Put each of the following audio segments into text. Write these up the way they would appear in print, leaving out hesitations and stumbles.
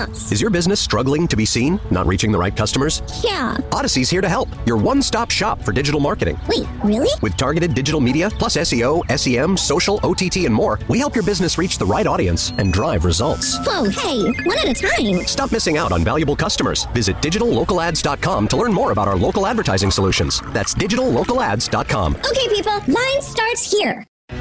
nuts. Is your business struggling to be seen? Not reaching the right customers? Yeah. Odyssey's here to help. Your one-stop shop for digital marketing. Wait, really? With targeted digital media, plus SEO, SEM, social, OTT, and more, we help your business reach the right audience and drive results. Whoa, hey, one at a time. Stop missing out on valuable customers. Visit digitallocalads.com to learn more about our local advertising solutions. That's digitallocalads.com. Okay, people, line starts here.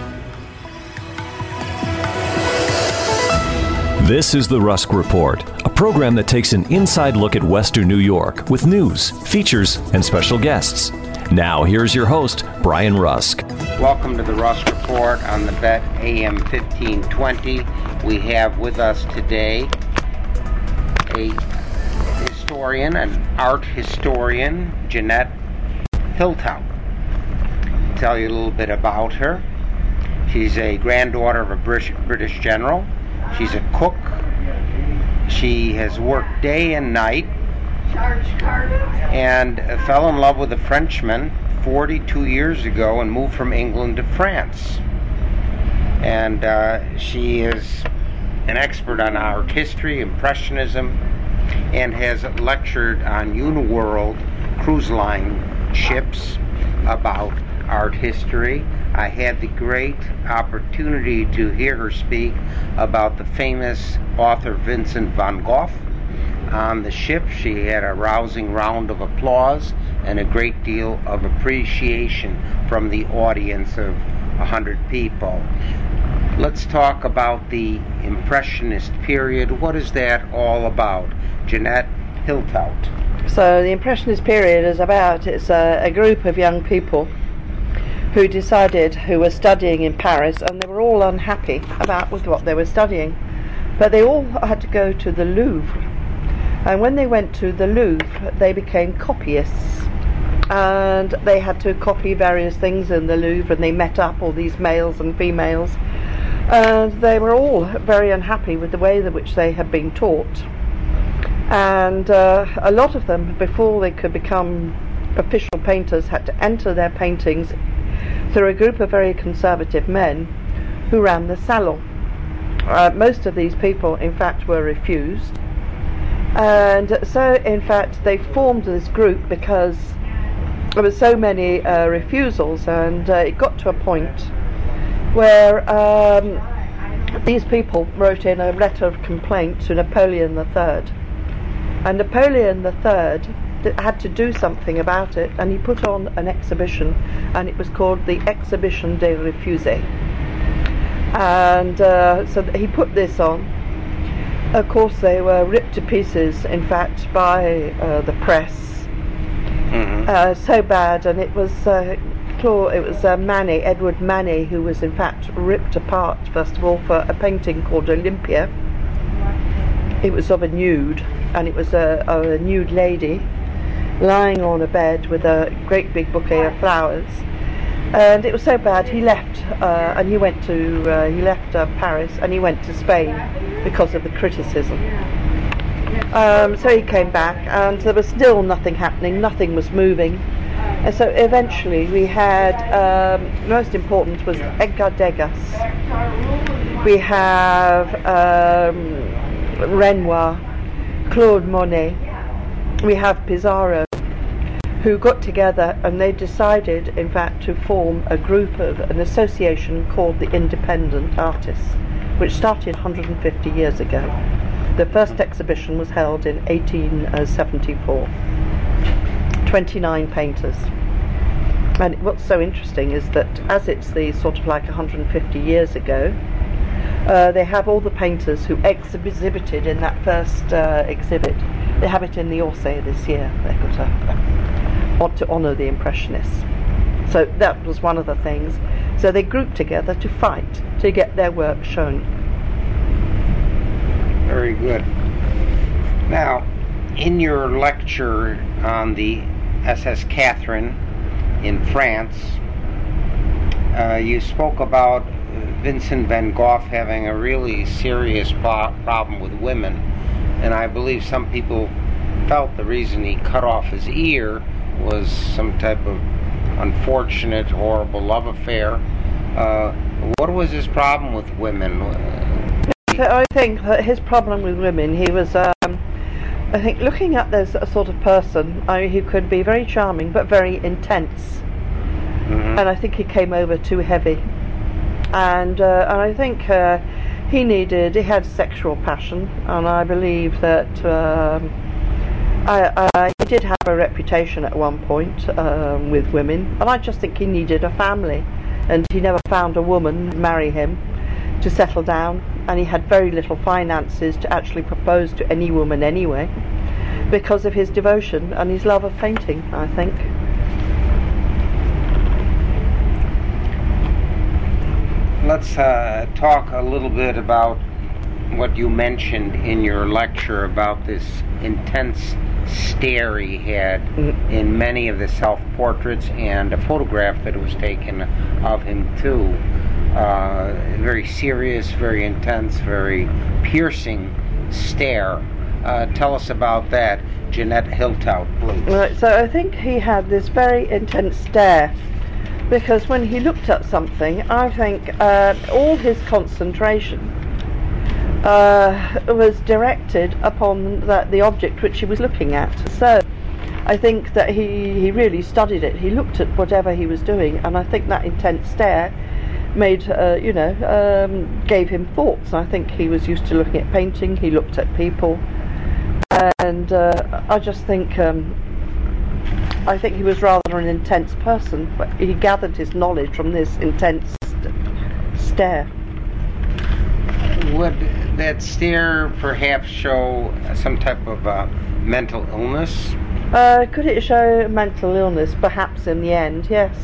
This is the Rusk Report, a program that takes an inside look at Western New York with news, features, and special guests. Now, here's your host, Brian Rusk. Welcome to the Rusk Report on the Bet AM 1520. We have with us today a historian, an art historian, Jeanette Hiltout. I'll tell you a little bit about her. She's a granddaughter of a British general. She's a cook. She has worked day and night and fell in love with a Frenchman 42 years ago and moved from England to France. And she is an expert on art history, Impressionism, and has lectured on Uniworld cruise line ships about art history. I had the great opportunity to hear her speak about the famous author Vincent van Gogh on the ship. She had a rousing round of applause and a great deal of appreciation from the audience of 100 people. Let's talk about the Impressionist period. What is that all about? Jeanette Hiltout. So the Impressionist period is a group of young people who were studying in Paris, and they were all unhappy with what they were studying, but they all had to go to the Louvre, and when they went to the Louvre they became copyists, and they had to copy various things in the Louvre, and they met up, all these males and females, and they were all very unhappy with the way in which they had been taught, and a lot of them, before they could become official painters, had to enter their paintings through a group of very conservative men who ran the salon. Most of these people, in fact, were refused, and so, in fact, they formed this group because there were so many refusals, and it got to a point where these people wrote in a letter of complaint to Napoleon III, and Napoleon III had to do something about it, and he put on an exhibition, and it was called the Exhibition des Refusés, and so he put this on. Of course they were ripped to pieces, in fact, by the press, so bad, and it was Edward Manet, who was in fact ripped apart, first of all, for a painting called Olympia. It was of a nude, and it was a nude lady lying on a bed with a great big bouquet of flowers, and it was so bad he left, and he left Paris, and he went to Spain because of the criticism. So he came back, and there was still nothing happening, nothing was moving, and so eventually we had, most important was Edgar Degas, we have Renoir, Claude Monet, we have Pissarro, who got together, and they decided, in fact, to form an association called the Independent Artists, which started 150 years ago. The first exhibition was held in 1874. 29 painters. And what's so interesting is that, as it's the sort of like 150 years ago, they have all the painters who exhibited in that first exhibit. They have it in the Orsay this year. They've got want to honour the Impressionists. So that was one of the things. So they grouped together to fight to get their work shown. Very good. Now, in your lecture on the SS Catherine in France, you spoke about Vincent van Gogh having a really serious problem with women, and I believe some people felt the reason he cut off his ear was some type of unfortunate, horrible love affair. What was his problem with women? I think that his problem with women, he was I think looking at this a sort of person who could be very charming but very intense, and I think he came over too heavy, and I think he had sexual passion, and I believe that he did have a reputation at one point with women, and I just think he needed a family, and he never found a woman to marry him to settle down, and he had very little finances to actually propose to any woman anyway, because of his devotion and his love of painting, I think. Let's talk a little bit about what you mentioned in your lecture about this intense stare he had in many of the self-portraits, and a photograph that was taken of him too. Very serious, very intense, very piercing stare. Tell us about that, Jeanette Hiltout, please. Right, so I think he had this very intense stare, because when he looked at something, I think all his concentration was directed upon the object which he was looking at. So I think that he really studied it. He looked at whatever he was doing, and I think that intense stare made, gave him thoughts. I think he was used to looking at painting, he looked at people, and I just think I think he was rather an intense person, but he gathered his knowledge from this intense stare. Would that stare perhaps show some type of mental illness? Could it show mental illness? Perhaps in the end, yes.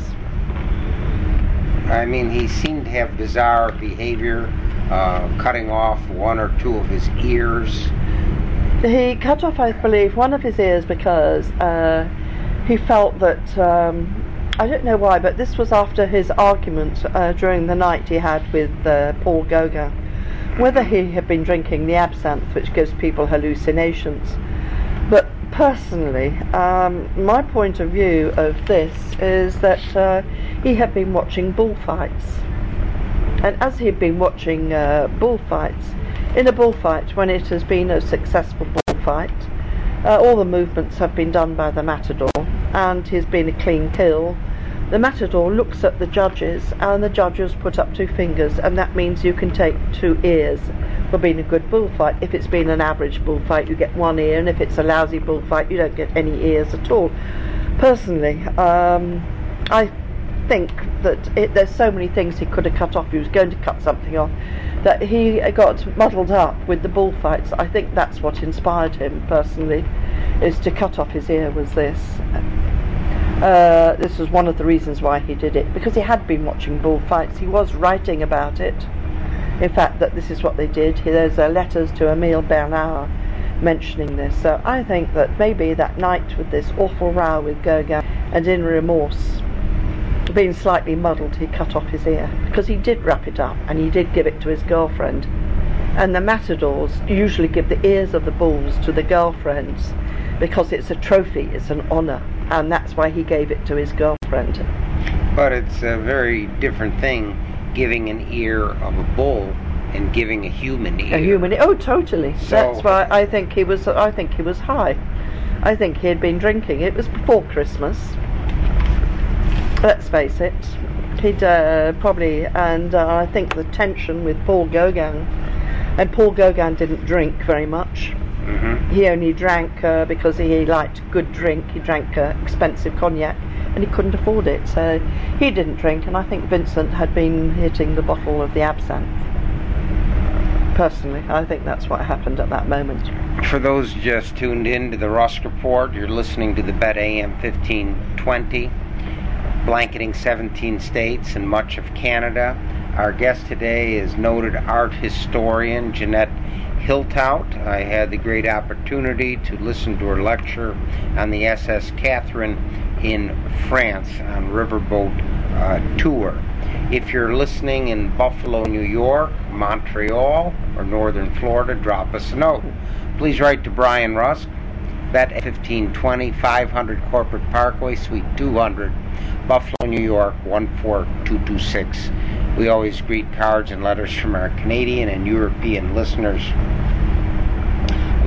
I mean, he seemed to have bizarre behavior, cutting off one or two of his ears. He cut off, I believe, one of his ears because he felt that, I don't know why, but this was after his argument during the night he had with Paul Gauguin, whether he had been drinking the absinthe, which gives people hallucinations. But personally, my point of view of this is that he had been watching bullfights, and as he had been watching bullfights, in a bullfight, when it has been a successful bullfight, all the movements have been done by the matador, and he's been a clean kill. The matador looks at the judges, and the judges put up 2 fingers, and that means you can take 2 ears for being a good bullfight. If it's been an average bullfight, you get 1 ear, and if it's a lousy bullfight, you don't get any ears at all. Personally, I think that there's so many things he could have cut off. He was going to cut something off, that he got muddled up with the bullfights. I think that's what inspired him personally, is to cut off his ear. Was this was one of the reasons why he did it, because he had been watching bullfights. He was writing about it, in fact, that this is what they did. There's letters to Emile Bernard mentioning this. So I think that maybe that night, with this awful row with Gauguin, and in remorse, being slightly muddled, he cut off his ear, because he did wrap it up and he did give it to his girlfriend, and the matadors usually give the ears of the bulls to the girlfriends because it's a trophy, it's an honor, and that's why he gave it to his girlfriend. But it's a very different thing giving an ear of a bull and giving a human ear. A human ear, oh totally. So that's why I think he was high. I think he had been drinking. It was before Christmas. Let's face it, he'd probably, and I think the tension with Paul Gauguin, and Paul Gauguin didn't drink very much. He only drank because he liked good drink. He drank expensive cognac, and he couldn't afford it, so he didn't drink, and I think Vincent had been hitting the bottle of the absinthe. Personally, I think that's what happened at that moment. For those just tuned in to the Rusk Report, you're listening to the Bet AM 1520. Blanketing 17 states and much of Canada. Our guest today is noted art historian Jeanette Hiltout. I had the great opportunity to listen to her lecture on the SS Catherine in France on riverboat tour. If you're listening in Buffalo, New York, Montreal, or Northern Florida, drop us a note. Please write to Brian Rusk, Bet 1520, 500 Corporate Parkway, Suite 200, Buffalo, New York, 14226. We always greet cards and letters from our Canadian and European listeners.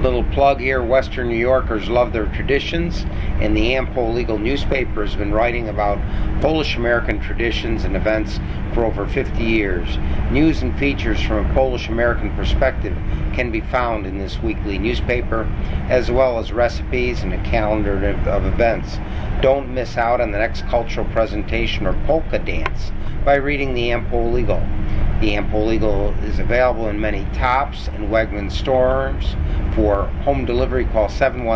Little plug here, Western New Yorkers love their traditions, and the Am-Pol Legal newspaper has been writing about Polish-American traditions and events for over 50 years. News and features from a Polish-American perspective can be found in this weekly newspaper, as well as recipes and a calendar of events. Don't miss out on the next cultural presentation or polka dance by reading the Am-Pol Legal. The Am-Pol Legal is available in many Tops and Wegmans stores. For home delivery, call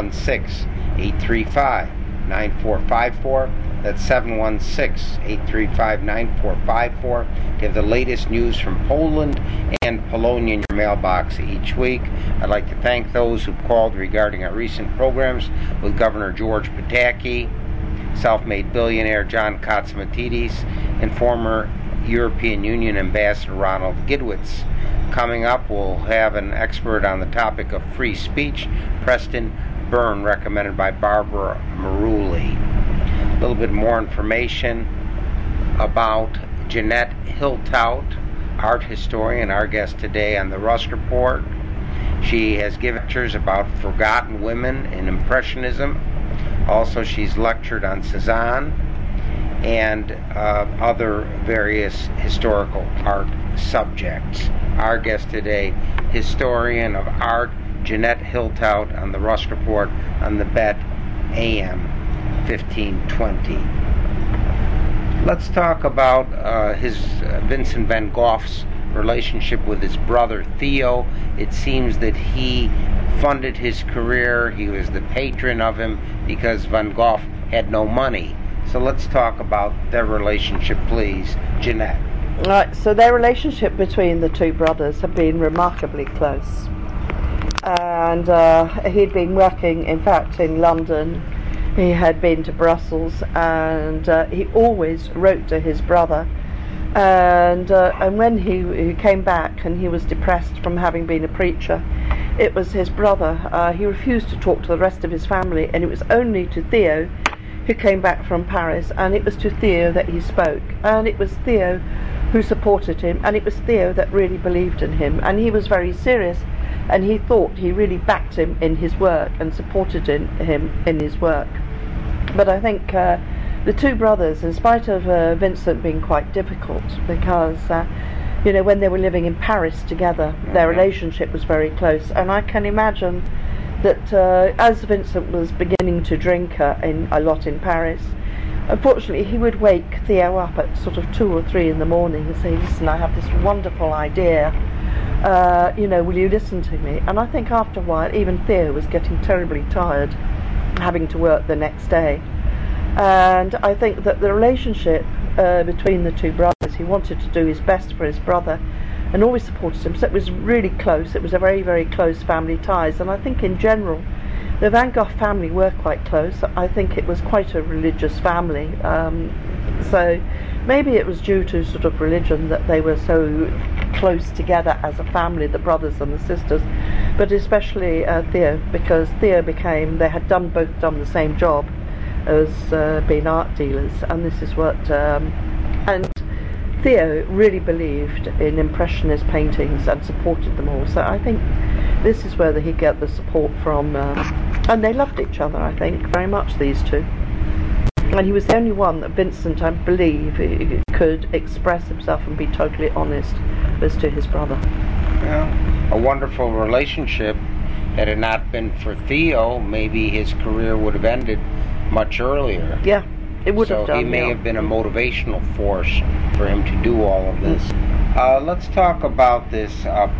716-835-9454. That's 716-835-9454 to have the latest news from Poland and Polonia in your mailbox each week. I'd like to thank those who called regarding our recent programs with Governor George Pataki, self-made billionaire John Katsimatidis, and former European Union Ambassador Ronald Gidwitz. Coming up, we'll have an expert on the topic of free speech, Preston Byrne, recommended by Barbara Maruli. A little bit more information about Jeanette Hiltout, art historian, our guest today on the Rusk Report. She has given lectures about forgotten women in Impressionism. Also, she's lectured on Cezanne and other various historical art subjects. Our guest today, historian of art, Jeanette Hiltout, on the Rusk Report on the Bet AM 1520. Let's talk about Vincent van Gogh's relationship with his brother Theo. It seems that he funded his career. He was the patron of him because Van Gogh had no money. So let's talk about their relationship, please, Jeanette. Right, so their relationship between the two brothers had been remarkably close. And he'd been working, in fact, in London. He had been to Brussels, and he always wrote to his brother. And when he came back and he was depressed from having been a preacher, it was his brother. He refused to talk to the rest of his family, and it was only to Theo, who came back from Paris, and it was to Theo that he spoke. And it was Theo who supported him, and it was Theo that really believed in him. And he was very serious, and he thought he really backed him in his work and supported him in his work. But I think the two brothers, in spite of Vincent being quite difficult, because when they were living in Paris together, their relationship was very close. And I can imagine that as Vincent was beginning to drink a lot in Paris, unfortunately he would wake Theo up at sort of 2 or 3 in the morning and say, "Listen, I have this wonderful idea, will you listen to me?" And I think after a while even Theo was getting terribly tired, having to work the next day. And I think that the relationship between the two brothers, he wanted to do his best for his brother and always supported him, so it was really close. It was a very, very close family ties. And I think in general the Van Gogh family were quite close. I think it was quite a religious family, so maybe it was due to sort of religion that they were so close together as a family, the brothers and the sisters, but especially Theo, because Theo they had both done the same job as being art dealers, and this is what and Theo really believed in Impressionist paintings and supported them all. So I think this is where he got the support from, and they loved each other, I think, very much, these two. And he was the only one that Vincent, I believe, could express himself and be totally honest as to his brother. Yeah, a wonderful relationship. Had it not been for Theo, maybe his career would have ended much earlier. Yeah, it would have done. So he may have been a motivational force for him to do all of this. Let's talk about this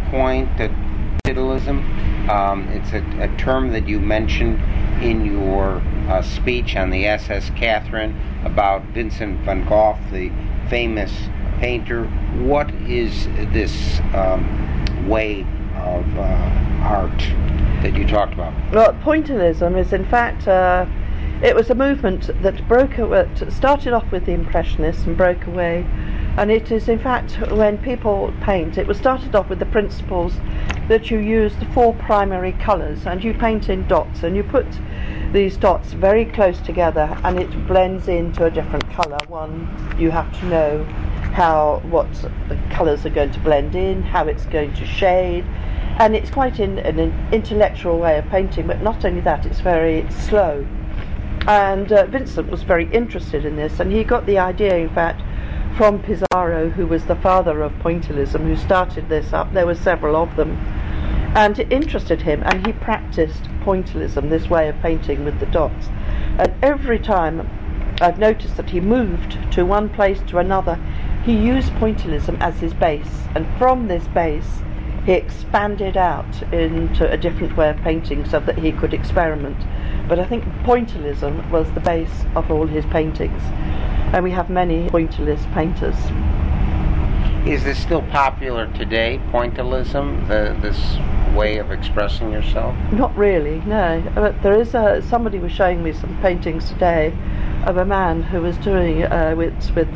pointillism. It's a term that you mentioned in your speech on the SS Catherine about Vincent van Gogh, the famous painter. What is this way of art that you talked about? Well, pointillism is, in fact, it was a movement that started off with the Impressionists and broke away. And it is, in fact, when people paint, it was started off with the principles that you use the 4 primary colours, and you paint in dots, and you put these dots very close together, and it blends into a different colour. One, you have to know what the colours are going to blend in, how it's going to shade, and it's quite an intellectual way of painting, but not only that, it's very slow. And Vincent was very interested in this, and he got the idea, in fact, from Pissarro, who was the father of pointillism, who started this up. There were several of them, and it interested him, and he practiced pointillism, this way of painting with the dots. And every time I've noticed that he moved to one place to another, he used pointillism as his base, and from this base he expanded out into a different way of painting so that he could experiment. But I think pointillism was the base of all his paintings, and we have many pointillist painters. Is this still popular today, pointillism, this way of expressing yourself? Not really, no. But there is somebody was showing me some paintings today of a man who was doing with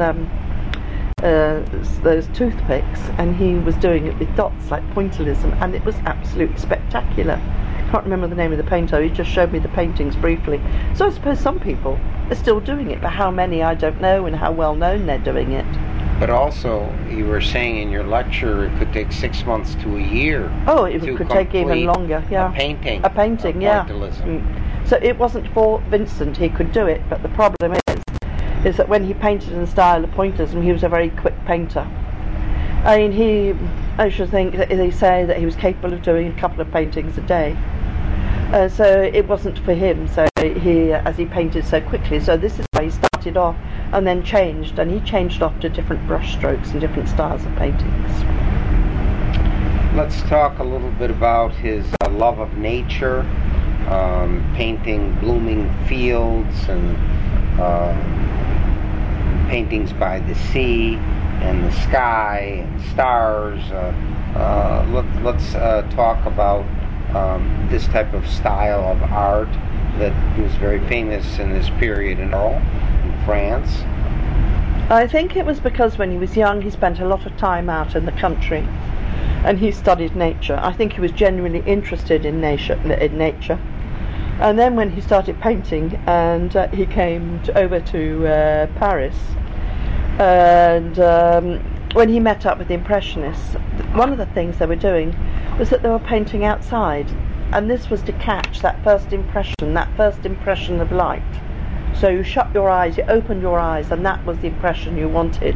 those toothpicks, and he was doing it with dots like pointillism, and it was absolutely spectacular. I can't remember the name of the painter, he just showed me the paintings briefly. So I suppose some people are still doing it, but how many I don't know, and how well known they're doing it. But also, you were saying in your lecture it could take 6 months to a year. Oh, it could take even longer, yeah. A painting, yeah. Pointillism. So it wasn't for Vincent, he could do it, but the problem is that when he painted in the style of pointillism, he was a very quick painter. I mean, I should think that they say that he was capable of doing a couple of paintings a day. So it wasn't for him, so as he painted so quickly. So this is why he started off and then changed, and he changed off to different brush strokes and different styles of paintings. Let's talk a little bit about his love of nature, painting blooming fields and paintings by the sea and the sky and stars. Let's talk about this type of style of art that was very famous in this period in France. I think it was because when he was young he spent a lot of time out in the country and he studied nature. I think he was genuinely interested in nature. And then when he started painting, and he came over to Paris, and when he met up with the Impressionists, one of the things they were doing was that they were painting outside, and this was to catch that first impression of light. So you shut your eyes, you opened your eyes, and that was the impression you wanted.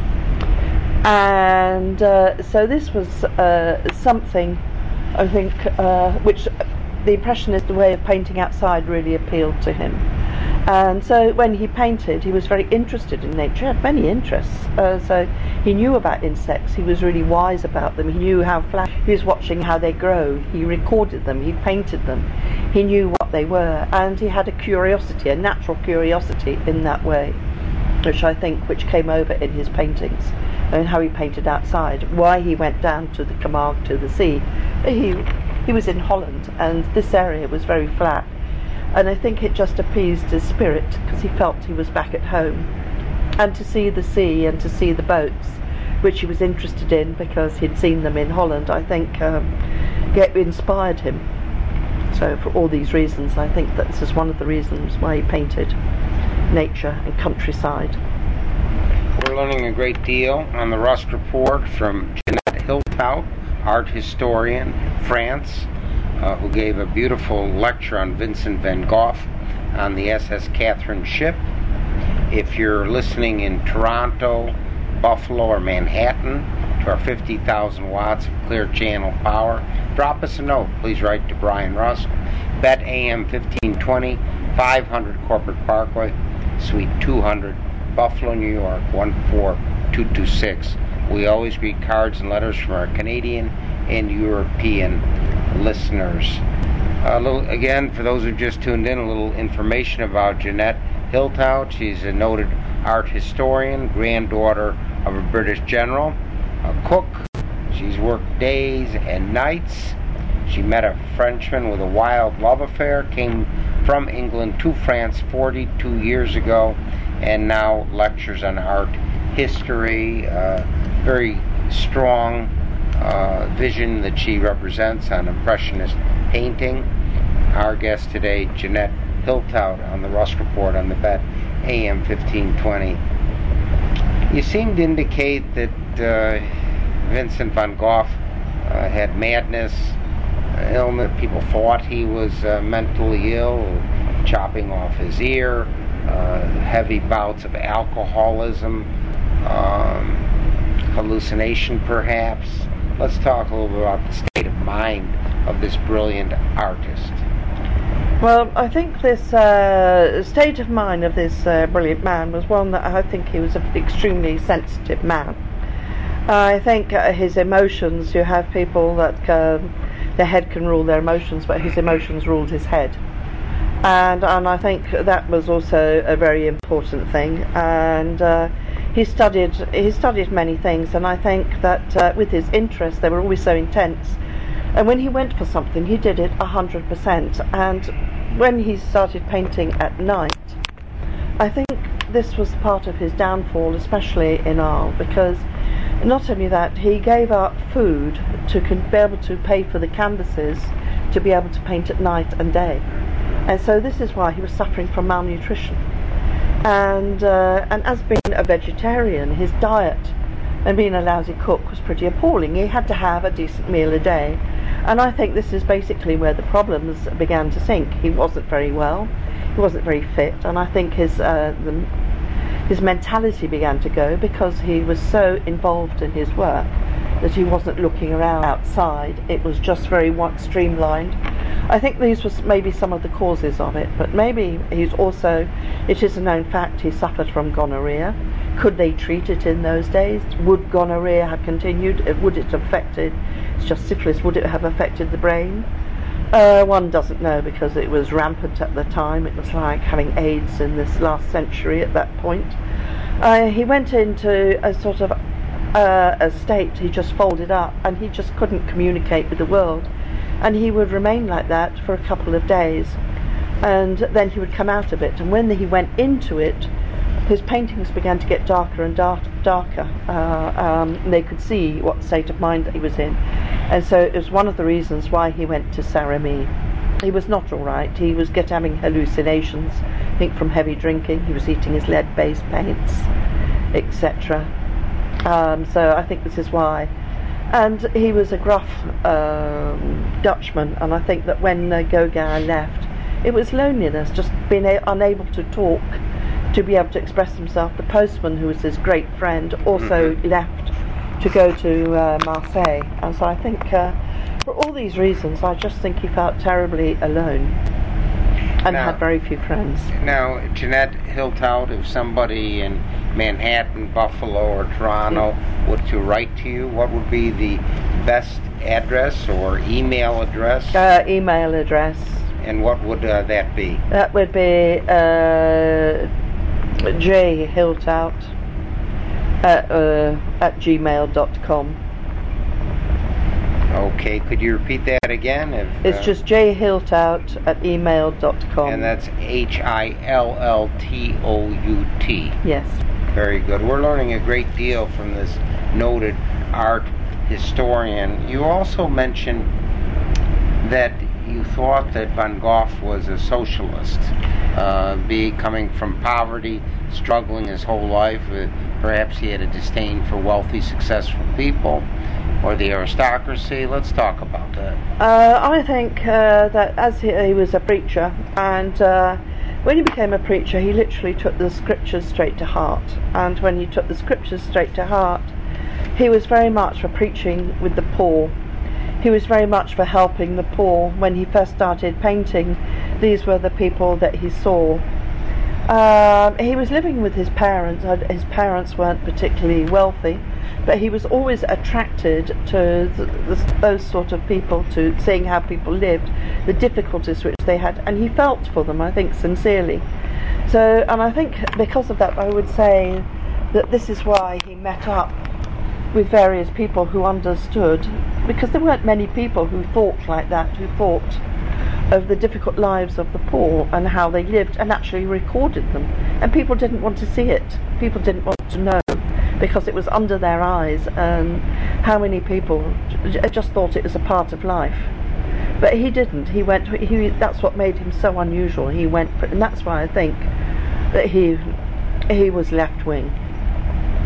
And so this was something, I think, which the Impressionist way of painting outside really appealed to him. And so when he painted, he was very interested in nature. He had many interests. So he knew about insects. He was really wise about them. He knew how he was watching how they grow. He recorded them. He painted them. He knew what they were. And he had a curiosity, a natural curiosity in that way, which came over in his paintings, and how he painted outside. Why he went down to the Camargue, to the sea. He was in Holland, and this area was very flat. And I think it just appeased his spirit, because he felt he was back at home. And to see the sea and to see the boats, which he was interested in because he'd seen them in Holland, I think inspired him. So for all these reasons, I think that this is one of the reasons why he painted nature and countryside. We're learning a great deal on the Rusk Report from Jeanette Hilthout, art historian, France, who gave a beautiful lecture on Vincent van Gogh on the SS Catherine ship. If you're listening in Toronto, Buffalo, or Manhattan to our 50,000 watts of clear channel power, drop us a note. Please write to Brian Rusk, Bet AM 1520, 500 Corporate Parkway, Suite 200, Buffalo, New York 14226. We always read cards and letters from our Canadian and European listeners. Again, for those who just tuned in, a little information about Jeanette Hilthout. She's a noted art historian, granddaughter of a British general, a cook. She's worked days and nights. She met a Frenchman with a wild love affair, came from England to France 42 years ago, and now lectures on art history. Very strong vision that she represents on Impressionist painting. Our guest today, Jeanette Hilthout, on the Rusk Report on the Bet AM 1520. You seem to indicate that Vincent van Gogh had madness, illness. People thought he was mentally ill, chopping off his ear, heavy bouts of alcoholism, hallucination perhaps. Let's talk a little bit about the state of mind of this brilliant artist. Well, I think this state of mind of this brilliant man was one that I think he was an extremely sensitive man. I think his emotions, you have people that their head can rule their emotions, but his emotions ruled his head. And I think that was also a very important thing. And he studied many things, and I think that with his interests, they were always so intense. And when he went for something, he did it 100%. And when he started painting at night, I think this was part of his downfall, especially in Arles, because not only that, he gave up food to be able to pay for the canvases, to be able to paint at night and day. And so this is why he was suffering from malnutrition. And as being a vegetarian, his diet and being a lousy cook was pretty appalling. He had to have a decent meal a day. And I think this is basically where the problems began to sink. He wasn't very well, he wasn't very fit, and I think his mentality began to go because he was so involved in his work that he wasn't looking around outside. It was just very streamlined. I think these was maybe some of the causes of it, but maybe he's also, it is a known fact, he suffered from gonorrhea. Could they treat it in those days? Would gonorrhea have continued? Would it have affected, it's just syphilis, would it have affected the brain? One doesn't know, because it was rampant at the time. It was like having AIDS in this last century at that point. He went into a sort of a state, he just folded up and he just couldn't communicate with the world. And he would remain like that for a couple of days, and then he would come out of it. And when he went into it, his paintings began to get darker and darker. They could see what state of mind that he was in, and so it was one of the reasons why he went to Saint-Rémy. He was not all right. He was having hallucinations, I think from heavy drinking. He was eating his lead-based paints, etc. So I think this is why. And he was a gruff Dutchman, and I think that when Gauguin left, it was loneliness, just being unable to talk, to be able to express himself. The postman, who was his great friend, also left to go to Marseille, and so I think for all these reasons, I just think he felt terribly alone and had very few friends. Now, Jeanette Hiltout, if somebody in Manhattan, Buffalo, or Toronto were to write to you, what would be the best address or email address? Email address. And what would that be? That would be jhiltout at gmail.com. Okay, could you repeat that again? It's just jhiltout at email.com. And that's HILLTOUT. Yes. Very good. We're learning a great deal from this noted art historian. You also mentioned that you thought that Van Gogh was a socialist, coming from poverty, struggling his whole life. Perhaps he had a disdain for wealthy, successful people or the aristocracy. Let's talk about that. I think that as he was a preacher, and when he became a preacher, he literally took the scriptures straight to heart. And when he took the scriptures straight to heart, he was very much for preaching with the poor. He was very much for helping the poor. When he first started painting, these were the people that he saw. He was living with his parents. His parents weren't particularly wealthy, but he was always attracted to those sort of people, to seeing how people lived, the difficulties which they had, and he felt for them, I think, sincerely. So, and I think because of that, I would say that this is why he met up with various people who understood, because there weren't many people who thought like that, who thought of the difficult lives of the poor and how they lived and actually recorded them. And people didn't want to see it. People didn't want to know, because it was under their eyes, and how many people just thought it was a part of life. But he didn't. That's what made him so unusual. He went for, and that's why I think that he was left-wing.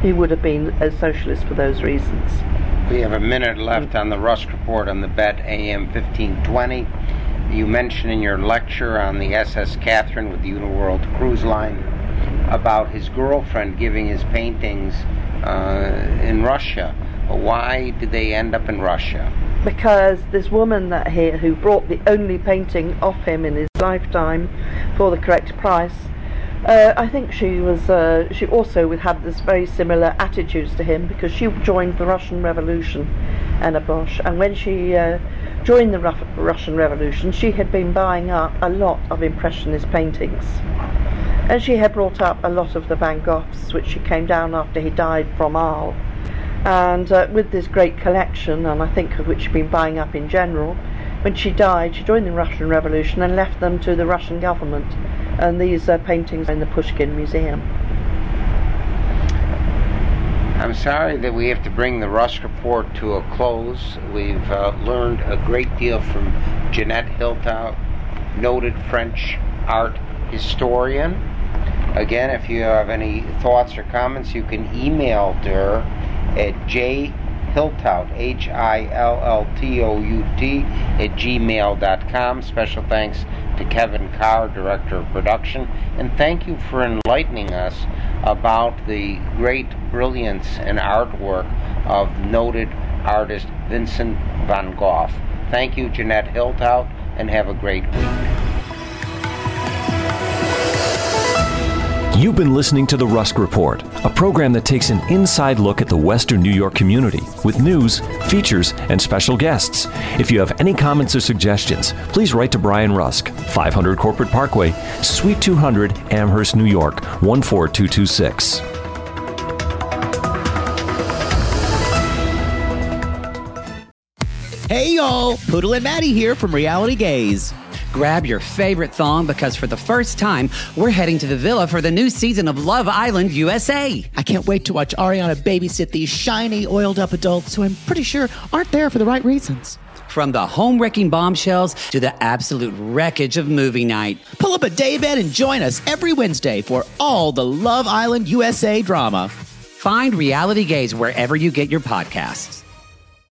he would have been a socialist for those reasons. We have a minute left on the Rusk Report on the Bet AM 1520. You mentioned in your lecture on the SS Catherine with the Uniworld Cruise Line about his girlfriend giving his paintings in Russia. Why did they end up in Russia? Because this woman who brought the only painting of him in his lifetime for the correct price, I think she also had this very similar attitudes to him, because she joined the Russian Revolution, Anna Bosch, and when she joined the Russian Revolution, she had been buying up a lot of Impressionist paintings, and she had brought up a lot of the Van Goghs, which she came down after he died from Arles, and with this great collection, and I think of which she'd been buying up in general, when she died, she joined the Russian Revolution and left them to the Russian government. And these paintings are in the Pushkin Museum. I'm sorry that we have to bring the Rusk Report to a close. We've learned a great deal from Jeanette Hiltout, noted French art historian. Again, if you have any thoughts or comments, you can email to her at jhiltout, HILLTOUT, @gmail.com. Special thanks to Kevin Carr, Director of Production, and thank you for enlightening us about the great brilliance and artwork of noted artist Vincent van Gogh. Thank you, Jeanette Hiltout, and have a great week. You've been listening to The Rusk Report, a program that takes an inside look at the Western New York community with news, features, and special guests. If you have any comments or suggestions, please write to Brian Rusk, 500 Corporate Parkway, Suite 200, Amherst, New York, 14226. Hey y'all, Poodle and Maddie here from Reality Gaze. Grab your favorite thong, because for the first time, we're heading to the villa for the new season of Love Island USA. I can't wait to watch Ariana babysit these shiny, oiled-up adults who I'm pretty sure aren't there for the right reasons. From the home-wrecking bombshells to the absolute wreckage of movie night. Pull up a daybed and join us every Wednesday for all the Love Island USA drama. Find Reality Gaze wherever you get your podcasts.